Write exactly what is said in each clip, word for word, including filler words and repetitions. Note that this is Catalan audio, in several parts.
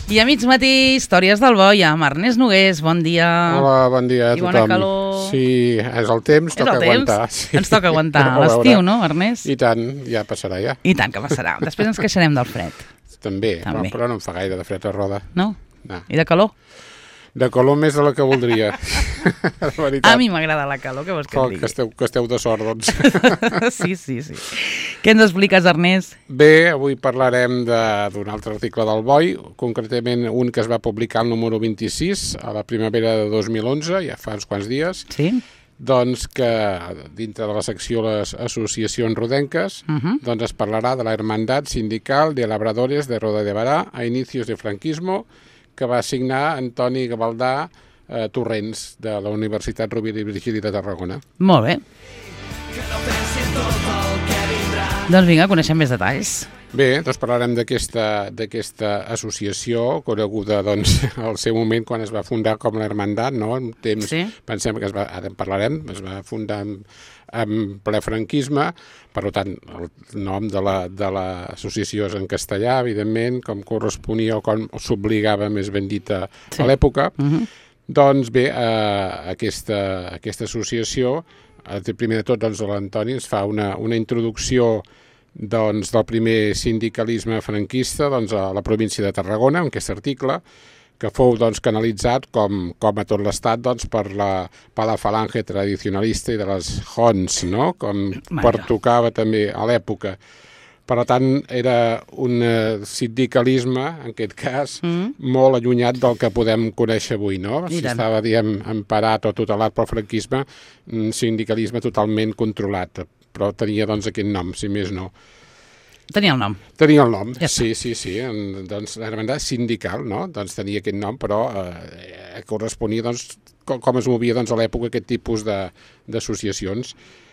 I a mig matí, històries del Boi, amb Ernest Nogués, bon dia. Hola, bon dia a tothom. I bona calor. Sí, és el temps, toca aguantar. Sí. Ens toca aguantar l'estiu, no, Ernest? I tant, ja passarà ja. I tant que passarà. Després ens queixarem del fred. També, També. Però, però no em fa gaire de fred a Roda. No? No. I de calor? De calor més de la que voldria. A mi m'agrada la calor, què vols que et digui? Que esteu, que esteu de sort, doncs. Sí, sí, sí. Què ens expliques, Ernest? Bé, avui parlarem d'un altre article del Boi, concretament un que es va publicar el número vint-i-sis a la primavera de dos mil onze, ja fa uns quants dies. Sí. Doncs que dintre de la secció les associacions rodenques uh -huh. doncs es parlarà de la Hermandad Sindical de Labradores de Roda de Barà a inicios de franquismo, que va signar Antoni Gavaldà eh, Torrents, de la Universitat Rovira i Virgili de Tarragona. Molt bé. Doncs vinga, coneixem més detalls. Bé, doncs parlarem d'aquesta d'aquesta associació, coneguda doncs, al seu moment quan es va fundar com l'Hermandat, no? En temps, sí. Pensem que es va, ara en parlarem, es va fundar en, en ple franquisme, per tant, el nom de l'associació és en castellà, evidentment, com corresponia o com s'obligava, més ben dit, a, sí. a l'època. Uh-huh. Doncs bé, eh, aquesta, aquesta associació, eh, primer de tot, doncs, l'Antoni ens fa una, una introducció doncs, del primer sindicalisme franquista doncs, a la província de Tarragona, en aquest article, que fou doncs, canalitzat, com, com a tot l'Estat, doncs, per, la, per la falange tradicionalista i de les Hons, no? Com pertocava també a l'època. Per tant, era un sindicalisme, en aquest cas, mm. molt allunyat del que podem conèixer avui, no? Si estava, diguem, emparat o tutelat pel franquisme, un sindicalisme totalment controlat, però tenia, doncs, aquest nom, si més no. Tenia el nom. Tenia el nom, ja sí, sí, sí. En, doncs, l'hermandat sindical, no? Doncs tenia aquest nom, però eh, corresponia, doncs, com, com es movia, doncs, a l'època aquest tipus d'associacions.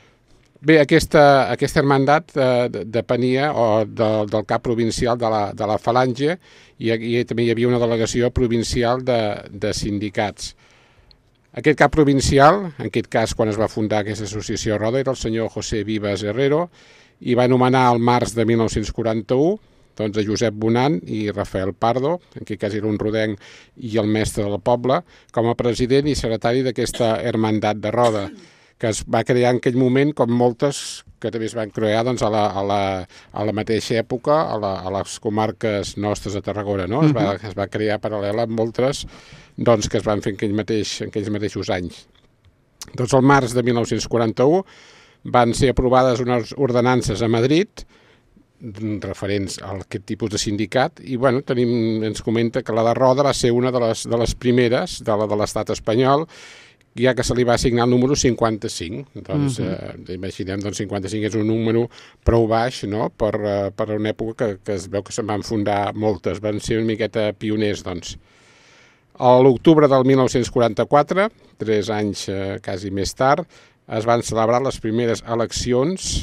Bé, aquesta, aquesta hermandat eh, depenia o de, del cap provincial de la, de la Falange i, i també hi havia una delegació provincial de, de sindicats. Aquest cap provincial, en aquest cas quan es va fundar aquesta associació a Roda, era el senyor José Vives Herrero i va nomenar al març de mil nou-cents quaranta-u doncs, a Josep Bonan i Rafael Pardo, en aquest cas era un rodenc i el mestre del poble, com a president i secretari d'aquesta hermandat de Roda, que es va crear en aquell moment, com moltes que també es van crear doncs, a, la, a, la, a la mateixa època, a, la, a les comarques nostres de Tarragona. No? Uh-huh. es, va, es va crear paral·lela amb moltes doncs, que es van fer en aquells, mateix, en aquells mateixos anys. Doncs al març de mil nou-cents quaranta-u van ser aprovades unes ordenances a Madrid referents a aquest tipus de sindicat i bueno, tenim, ens comenta que la de Roda va ser una de les, de les primeres de, la, de l'estat espanyol, ja que se li va assignar el número cinquanta-cinc. Doncs, uh-huh. eh, imaginem, doncs cinquanta-cinc és un número prou baix, no?, per, uh, per una època que, que es veu que se'n van fundar moltes, van ser una miqueta pioners, doncs. A l'octubre del mil nou-cents quaranta-quatre, tres anys eh, quasi més tard, es van celebrar les primeres eleccions,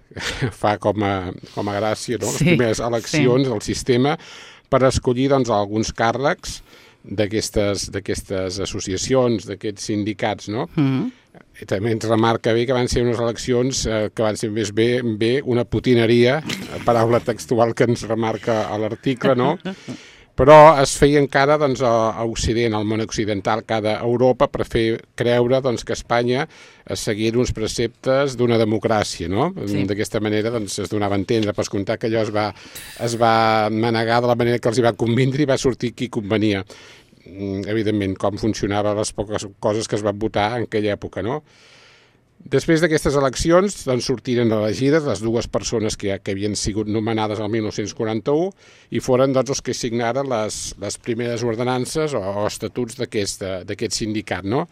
fa com a, com a gràcia, no?, sí, les primeres eleccions sí. del sistema per escollir doncs, alguns càrrecs d'aquestes d'aquestes associacions, d'aquests sindicats, no? Mm-hmm. I també ens remarca bé que van ser unes eleccions eh, que van ser més bé, bé una potineria, paraula textual que ens remarca a l'article, no? Però es feia encara doncs, a Occident, al món occidental, cada Europa, per fer creure doncs, que Espanya seguia uns preceptes d'una democràcia, no? Sí. D'aquesta manera doncs, es donava a entendre, per comptar que allò es va, es va manegar de la manera que els hi va convindre i va sortir qui convenia. Evidentment, com funcionaven les poques coses que es van votar en aquella època, no? Després d'aquestes eleccions doncs, sortiren elegides les dues persones que, que havien sigut nomenades el mil nou-cents quaranta-u i foren doncs, els que signaren les, les primeres ordenances o, o estatuts d'aquest sindicat. No?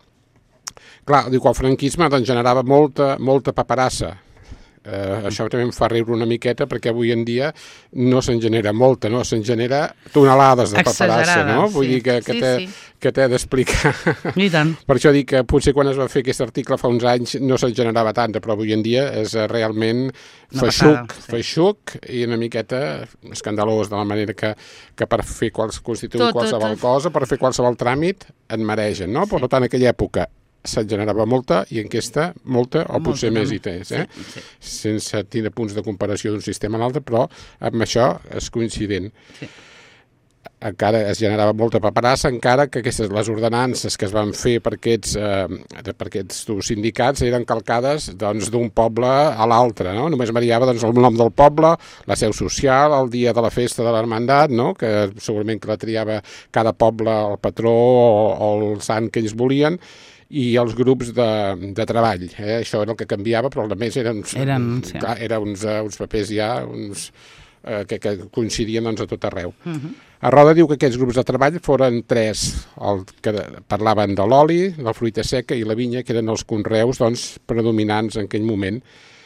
Clar, diu que el franquisme doncs, generava molta, molta paperassa. Eh, això també em fa riure una miqueta perquè avui en dia no se'n genera molta, no? Se'n genera tonelades de paperassa, no? Vull sí. dir que, que sí, sí. t'he d'explicar. I tant. Per això dic que potser quan es va fer aquest article fa uns anys no se'n generava tanta, però avui en dia és realment feixuc, sí. feixuc i una miqueta escandalós de la manera que, que per fer quals, constituir tot, qualsevol tot, tot. cosa, per fer qualsevol tràmit, en mereixen, no? Sí. Per tant, en aquella època se'n generava molta i en aquesta molta o potser molta, més hi tens, eh? Sí, sí. Sense tenir punts de comparació d'un sistema a l'altre, però amb això és coincident. Sí. encara es generava molta paperassa, encara que aquestes, les ordenances que es van fer per aquests, eh, per aquests sindicats eren calcades doncs, d'un poble a l'altre, no? Només variava doncs, el nom del poble, la seu social, el dia de la festa de l'Hermandat, no? Que segurament que la triava cada poble, el patró o, o el sant que ells volien, i els grups de, de treball. Eh? Això era el que canviava, però a més eren, eren, sí. clar, eren uns, uns papers ja uns, eh, que, que coincidien doncs, a tot arreu. Uh-huh. A Roda diu que aquests grups de treball foren tres, el que parlaven de l'oli, la fruita seca i la vinya, que eren els conreus doncs, predominants en aquell moment.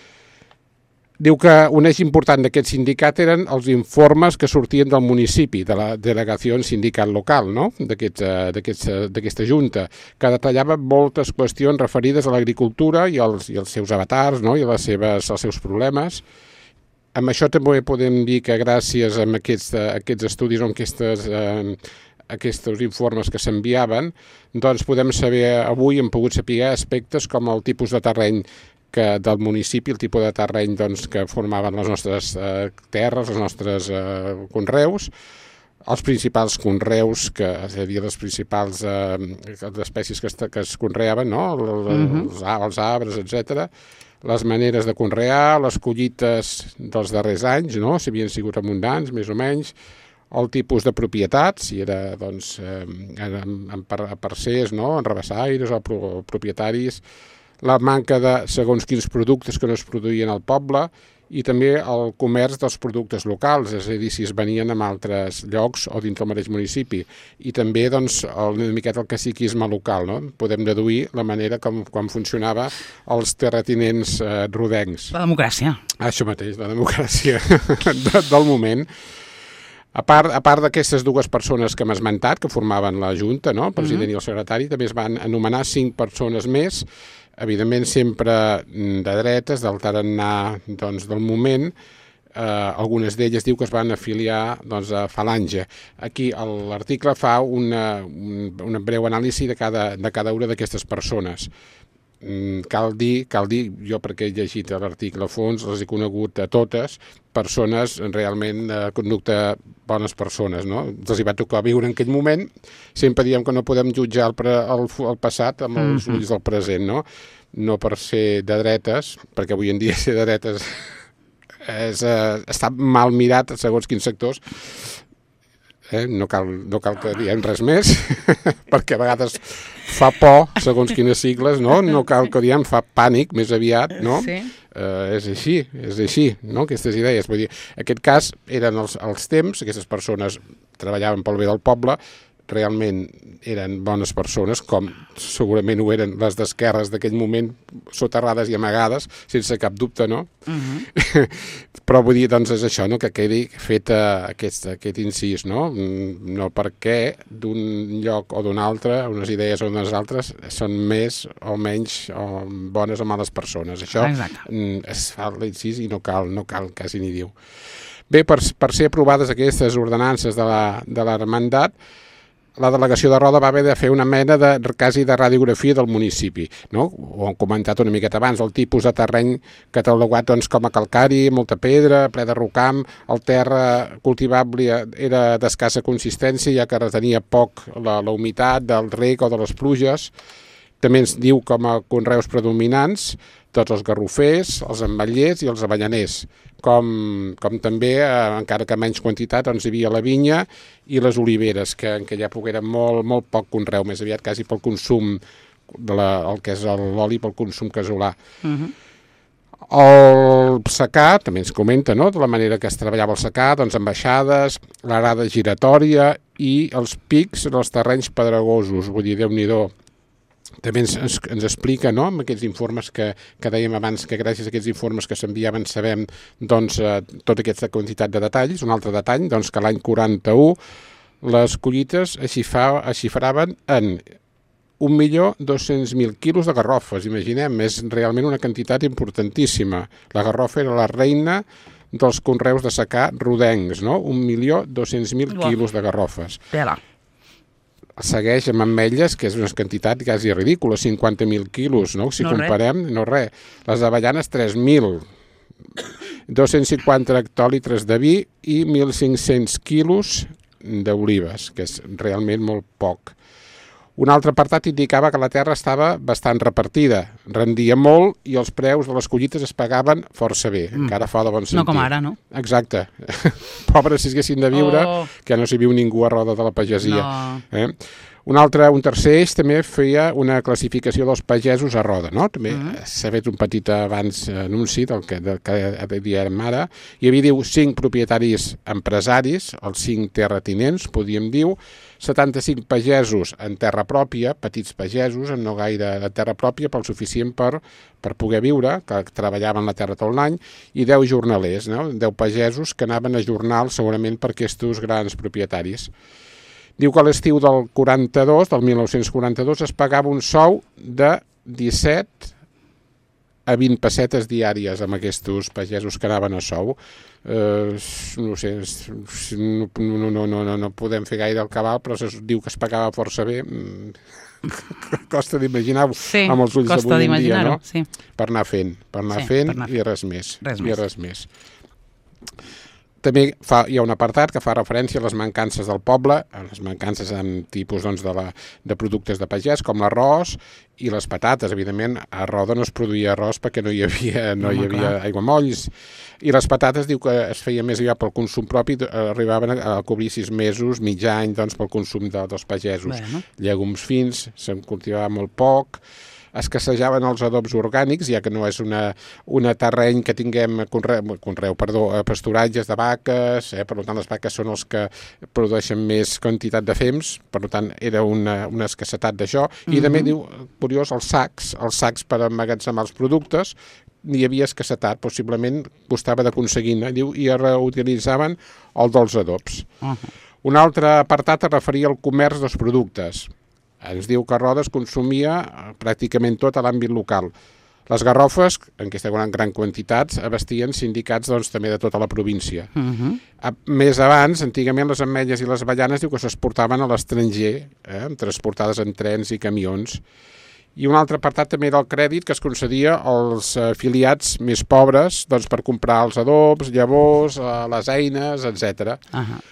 Diu que un eix important d'aquest sindicat eren els informes que sortien del municipi, de la delegació sindical local, no? d'aquesta junta, que detallava moltes qüestions referides a l'agricultura i, els, i els seus avatars, no? I les seves, els seus problemes. Amb això també podem dir que gràcies a aquests, a aquests estudis o a aquestes, eh, aquests informes que s'enviaven, doncs podem saber, avui hem pogut saber aspectes com el tipus de terreny que del municipi, el tipus de terreny doncs, que formaven les nostres eh, terres, els nostres eh, conreus, els principals conreus, que, és a dir, les principals eh, espècies que es, que es conreaven, no? el, uh-huh. els, els arbres, etcètera, les maneres de conrear, les collites dels darrers anys, no? Si havien sigut abundants, més o menys, el tipus de propietats, si era doncs, eh, en, en parcers, no? En rabassaires o pro, propietaris, la manca de segons quins productes que no es produïen al poble i també el comerç dels productes locals, és a dir, si es venien en altres llocs o dins del mateix municipi. I també doncs, el, una miqueta el caciquisme local, no? Podem deduir la manera com, com funcionava els terratinents eh, rodencs. La democràcia. Això mateix, la democràcia de, del moment. A part, a part d'aquestes dues persones que hem esmentat, que formaven la Junta, no? El president uh-huh. i el secretari, també es van anomenar cinc persones més, evidentment sempre de dretes, del tarannà doncs, del moment. Eh, algunes d'elles diu que es van afiliar doncs, a Falange. Aquí l'article fa una, una breu anàlisi de cada, de cada una d'aquestes persones. Cal dir, cal dir, jo perquè he llegit l'article a fons, les he conegut a totes, persones realment de conducta bones persones, no? Els hi va tocar viure en aquell moment, sempre diem que no podem jutjar el, pre, el, el passat amb els mm-hmm. ulls del present, no? No per ser de dretes, perquè avui en dia ser de dretes és, eh, està mal mirat segons quins sectors. Eh? No cal, no cal que diguem res més, perquè a vegades fa por, segons quines sigles, no? No cal que diguem, fa pànic, més aviat, no? Sí. Eh, és així, és així, no? Aquestes idees. Vull dir, en aquest cas eren els, els temps, aquestes persones treballaven pel bé del poble, realment eren bones persones, com segurament ho eren les d'esquerres d'aquell moment, soterrades i amagades, sense cap dubte, no? Uh-huh. Però vull dir, doncs és això, no? Que quedi fet aquest, aquest incís, no? No perquè d'un lloc o d'un altre, unes idees o unes altres, són més o menys o bones o males persones. Això Exacte. Es fa l'incís i no cal, no cal quasi ni diu. Bé, per, per ser aprovades aquestes ordenances de la, de l'Hermandat, la delegació de Roda va haver de fer una mena de, quasi de radiografia del municipi, no? Ho hem comentat una miqueta abans, el tipus de terreny catalogat doncs, com a calcari, molta pedra, ple de rocam, el terra cultivable era d'escassa consistència, ja que retenia poc la, la humitat del reg o de les pluges. També ens diu com a conreus predominants tots els garrofers, els ametllers i els avellaners, com, com també, eh, encara que menys quantitat, doncs hi havia la vinya i les oliveres, que en aquella època era molt, molt poc conreu, més aviat quasi pel consum, de la, el que és l'oli, pel consum casolà. Uh-huh. El secà, també ens comenta, no?, de la manera que es treballava el secà, doncs ambaixades, l'arada giratòria i els pics en els terrenys pedregosos, vull dir, Déu-n'hi-do. També ens, ens, ens explica, no?, amb aquests informes que, que dèiem abans, que gràcies a aquests informes que s'enviaven sabem doncs, eh, tota aquesta quantitat de detalls. Un altre detall, doncs, que l'any quaranta-u les collites xifraven en un milió dos-cents mil quilos de garrofes. Imaginem, és realment una quantitat importantíssima. La garrofa era la reina dels conreus de secà rodencs, no? un milió dos-cents mil quilos de garrofes. Tela. Segueix amb ametlles, que és una quantitat quasi ridícula, cinquanta mil quilos, no? Si no comparem, res. no res. Les avellanes, tres mil. dos-cents cinquanta hectòlitres de vi i mil cinc-cents quilos d'olives, que és realment molt poc. Un altre apartat indicava que la terra estava bastant repartida, rendia molt i els preus de les collites es pagaven força bé, mm. encara fa de bon sentir. No com ara, no? Exacte. Pobres si haguessin de viure, oh. que no s'hi viu ningú a roda de la pagesia. No. Eh? Un altre, un tercer eix també feia una classificació dels pagesos a roda, no? També mm. s'ha fet un petit abans anunci del que, del que diem ara. Hi havia, diu, cinc propietaris empresaris, els cinc terratinents, podíem dir, setanta-cinc pagesos en terra pròpia, petits pagesos, en no gaire de terra pròpia, però el suficient per, per poder viure, que treballaven la terra tot l'any, i deu jornalers, no? deu pagesos que anaven a jornal segurament per aquests grans propietaris. Diu que a l'estiu del quaranta-dos, del mil nou-cents quaranta-dos, es pagava un sou de disset a vint pessetes diàries amb aquests pagesos que anaven a sou. Eh, no sé, no, no, no, no, no podem fer gaire el cabal, però es diu que es pagava força bé. Costa d'imaginar-ho sí, amb els ulls d'avui en dia, no? Sí. Per anar fent, per anar sí, fent per anar i res més. Res i més. res més. També fa, hi ha un apartat que fa referència a les mancances del poble, a les mancances en tipus doncs, de, la, de productes de pagès, com l'arròs i les patates. Evidentment, a Roda no es produïa arròs perquè no hi havia, no hi havia aiguamolls. I les patates diu que es feia més aviat pel consum propi, arribaven a cobrir sis mesos, mig any, doncs, pel consum de, dels pagesos. Bueno. Llegums fins, se'n cultivava molt poc, escassejaven els adobs orgànics, ja que no és una, una terreny que tinguem conreu, conreu perdó, pasturatges de vaques, eh? Per tant les vaques són els que produeixen més quantitat de fems, per tant era una, una escassetat d'això, mm-hmm. i també diu, curiós, els sacs, els sacs per emmagatzemar els productes, n'hi havia escassetat, possiblement costava d'aconseguir, diu, i reutilitzaven el dels adobs. Uh-huh. Un altre apartat es referia al comerç dels productes. Ens diu que a Roda es consumia pràcticament tot a l'àmbit local. Les garrofes, en aquesta gran, gran quantitat, abastien sindicats doncs, també de tota la província. Uh-huh. Més abans, antigament, les ametlles i les avellanes diu que s'exportaven a l'estranger, eh, transportades en trens i camions. I un altre apartat també era el crèdit que es concedia als afiliats més pobres doncs, per comprar els adobs, llavors, les eines, etcètera. Uh-huh.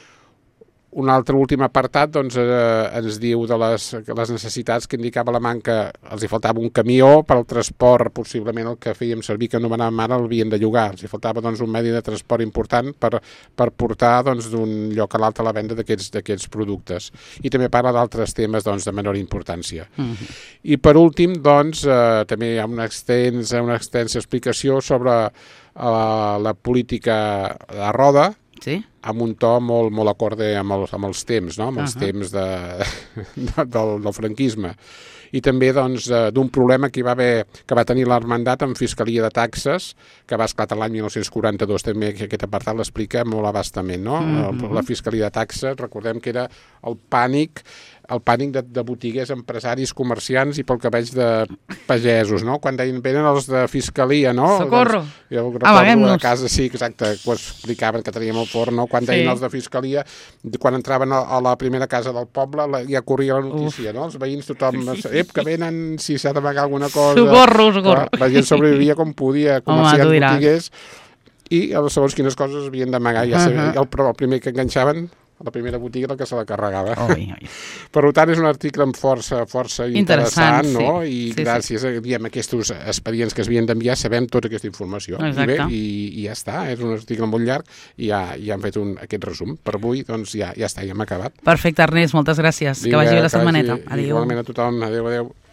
Un altre últim apartat doncs, eh, ens diu de les, les necessitats que indicava la manca, els hi faltava un camió per al transport, possiblement el que fèiem servir, que anomenàvem ara, el havien de llogar. Els hi faltava doncs, un medi de transport important per, per portar doncs, d'un lloc a l'altre la venda d'aquests productes. I també parla d'altres temes doncs, de menor importància. Mm-hmm. I per últim, doncs, eh, també hi ha una extensa, una extensa explicació sobre eh, la política de Roda, sí? Amb un to molt, molt acorde amb els, amb els temps, no? Amb els uh-huh. temps de, de, del, del franquisme. I també doncs, d'un problema que, hi va haver, que va tenir l'Hermandat amb Fiscalia de Taxes, que va esclatar l'any mil nou-cents quaranta-dos, també que aquest apartat l'explica molt abastament. No? Uh-huh. La Fiscalia de Taxes, recordem que era el pànic, el pànic de, de botiguers, empresaris, comerciants i pel que veig de pagesos, no? Quan deien, venen els de Fiscalia, no? Socorro! Doncs, jo recordo a casa, sí, exacte, que ho explicaven que teníem el forn, no? Quan deien sí. els de Fiscalia, quan entraven a, a la primera casa del poble, la, ja corria la notícia, Uf. no? Els veïns, tothom, ep, que venen, si s'ha d'amagar alguna cosa... Socorro, socorro! La gent sobrevivia com podia, comerciants, Home, botiguers, i segons quines coses havien d'amagar, ja sabia, uh-huh. el, el primer que enganxaven... a la primera botiga que se la carregava. Oi, oi. Per tant, és un article amb força, força interessant, interessant no? Sí. I sí, gràcies sí. a diem, aquests expedients que es havien d'enviar sabem tota aquesta informació. I, bé, i, I ja està, és un article molt llarg i ja, ja hem fet un, aquest resum. Per avui, doncs, ja, ja està, ja hem acabat. Perfecte, Ernest, moltes gràcies. Vinga, que vagi bé la setmaneta. Adéu. Igualment a tothom. Adéu, adéu.